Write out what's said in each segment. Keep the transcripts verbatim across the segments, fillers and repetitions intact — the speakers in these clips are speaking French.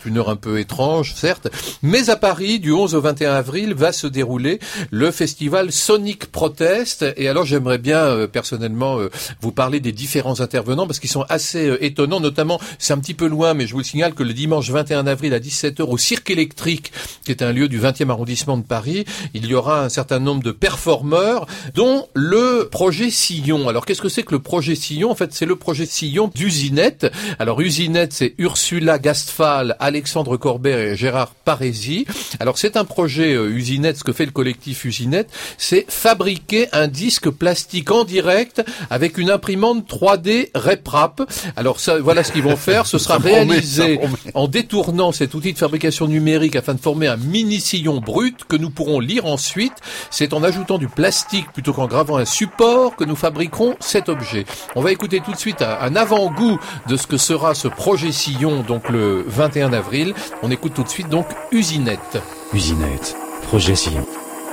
c'est une heure un peu étrange, certes. Mais à Paris, du onze au vingt et un avril, va se dérouler le festival Sonic Protest. Et alors, j'aimerais bien, euh, personnellement, euh, vous parler des différents intervenants parce qu'ils sont assez euh, étonnants. Notamment, c'est un petit peu loin, mais je vous le signale que le dimanche vingt et un avril à dix-sept heures au Cirque Électrique, qui est un lieu du vingtième arrondissement de Paris, il y aura un certain nombre de performeurs, dont le projet Sillon. Alors, qu'est-ce que c'est que le projet Sillon? En fait, c'est le projet Sillon d'Usinette. Alors, Usinette, c'est Ursula Gastfall, Alexandre Corbert et Gérard Parési. Alors, c'est un projet euh, Usinette. Ce que fait le collectif Usinette, c'est fabriquer un disque plastique en direct avec une imprimante trois D RepRap. Alors, ça, voilà ce qu'ils vont faire. Ce sera réalisé en détournant cet outil de fabrication numérique afin de former un mini sillon brut que nous pourrons lire ensuite. C'est en ajoutant du plastique plutôt qu'en gravant un support que nous fabriquerons cet objet. On va écouter tout de suite un, un avant-goût de ce que sera ce projet Sillon, donc le vingt et un avril. On écoute tout de suite donc Usinette. Usinette, projet Sillon.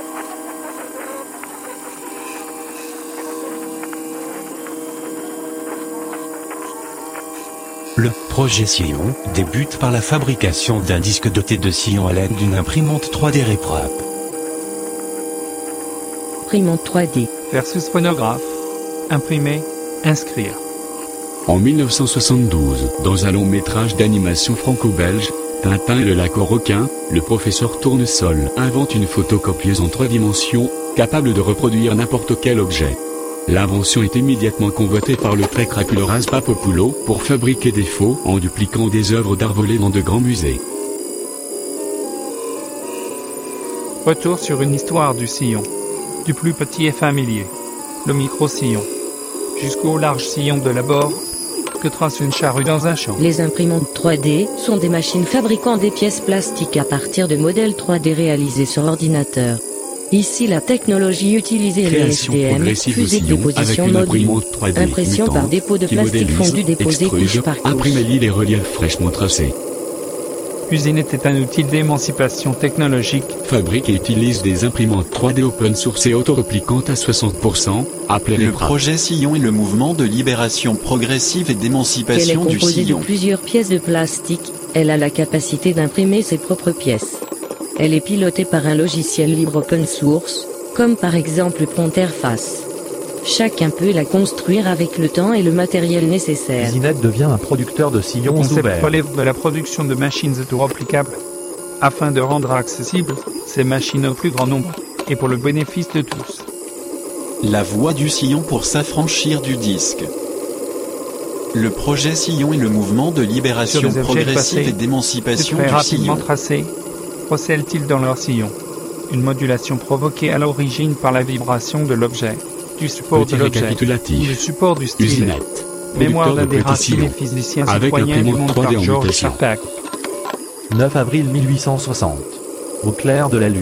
Le projet Sillon débute par la fabrication d'un disque doté de sillons à l'aide d'une imprimante trois D RepRap. Imprimante trois D versus phonographe. Imprimer, inscrire. En mille neuf cent soixante-douze, dans un long métrage d'animation franco-belge, Tintin et le lac aux requins, le professeur Tournesol invente une photocopieuse en trois dimensions, capable de reproduire n'importe quel objet. L'invention est immédiatement convoitée par le très crapuleux Papapoulou pour fabriquer des faux en dupliquant des œuvres d'art volées dans de grands musées. Retour sur une histoire du sillon. Du plus petit et familier, le micro-sillon, jusqu'au large sillon de l'abord, que trace une charrue dans un champ. Les imprimantes trois D sont des machines fabriquant des pièces plastiques à partir de modèles trois D réalisés sur ordinateur. Ici, la technologie utilisée est le S D M, fusée de déposition module, impression par dépôt de plastique fondu déposé couche par couche. Imprimez les reliefs fraîchement tracés. Usinette est un outil d'émancipation technologique. Fabrique et utilise des imprimantes trois D open source et autorepliquantes à soixante pour cent, appelées Le RepRap. projet Sillon est le mouvement de libération progressive et d'émancipation du Elle est composée sillon. de plusieurs pièces de plastique, elle a la capacité d'imprimer ses propres pièces. Elle est pilotée par un logiciel libre open source, comme par exemple Pronterface. Chacun peut la construire avec le temps et le matériel nécessaire. Usinette devient un producteur de Le sillons concept ouverts. relève de la production de machines autoreplicables, afin de rendre accessibles ces machines au plus grand nombre, et pour le bénéfice de tous. La voie du sillon pour s'affranchir du disque. Le projet Sillon est le mouvement de libération Sur des objets progressive passés, et d'émancipation très du rapidement sillon. tracés, procèdent-ils dans leur sillon. Une modulation provoquée à l'origine par la vibration de l'objet, du support Petit de l'objet, ou récapitulatif. du support du stylet. Usinette. Mémoire Producteur d'un de des petits racines et sillons. physiciens Avec citoyens du imprimante monde trois D par en Georges mutation. Chapak. neuf avril mille huit cent soixante. Au clair de la lune.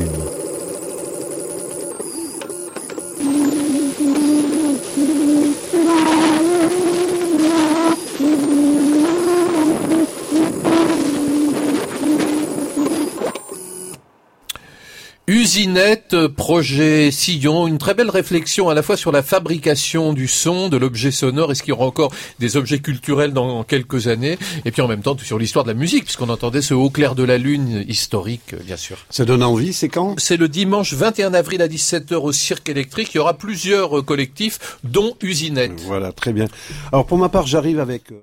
Usinette, projet Sillon, une très belle réflexion à la fois sur la fabrication du son, de l'objet sonore, est-ce qu'il y aura encore des objets culturels dans quelques années, et puis en même temps sur l'histoire de la musique, puisqu'on entendait ce haut clair de la lune historique, bien sûr. Ça donne envie, c'est quand? C'est le dimanche vingt et un avril à dix-sept heures au Cirque Électrique, il y aura plusieurs collectifs, dont Usinette. Voilà, très bien. Alors pour ma part, j'arrive avec...